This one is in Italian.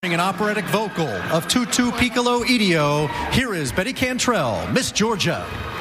An operatic vocal of Tutu Piccolo Idio, here is Betty Cantrell, Miss Georgia.